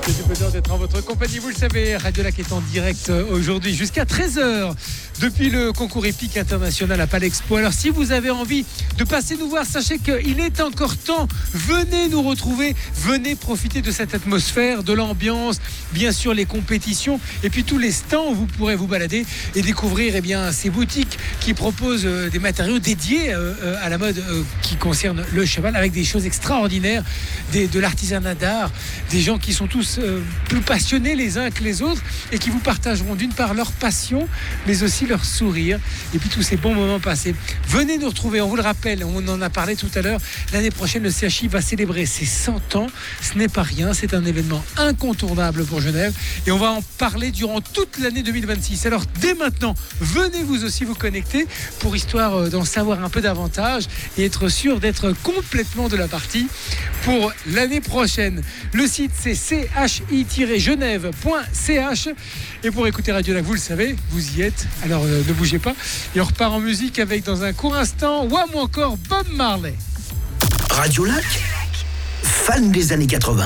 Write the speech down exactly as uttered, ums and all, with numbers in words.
C'est du bonheur d'être en votre compagnie, vous le savez. Radio Lac est en direct aujourd'hui jusqu'à treize heures depuis le concours épique international à Palexpo. Alors si vous avez envie de passer nous voir, sachez qu'il est encore temps. Venez nous retrouver, venez profiter de cette atmosphère, de l'ambiance, bien sûr les compétitions et puis tous les stands où vous pourrez vous balader et découvrir eh bien, ces boutiques qui proposent euh, des matériaux dédiés euh, à la mode euh, qui concerne le cheval avec des choses extraordinaires, des, de l'artisanat d'art, des gens qui sont tous euh, plus passionnés les uns que les autres et qui vous partageront d'une part leur passion mais aussi leur sourire et puis tous ces bons moments passés. Venez nous retrouver, on vous le rappelle, on en a parlé tout à l'heure, l'année prochaine le C H I va célébrer ses cent ans, ce n'est pas rien, c'est un événement incontournable pour Genève et on va en parler durant toute l'année deux mille vingt-six. Alors dès maintenant, venez vous aussi vous connecter pour histoire d'en savoir un peu davantage et être sûr d'être complètement de la partie pour l'année prochaine. Le site c'est c h i tiret genève point c h et pour écouter Radio Lac, vous le savez, vous y êtes, alors euh, ne bougez pas et on repart en musique avec dans un court instant Wham ou encore Bob Marley. Radio Lac, fan des années quatre-vingts.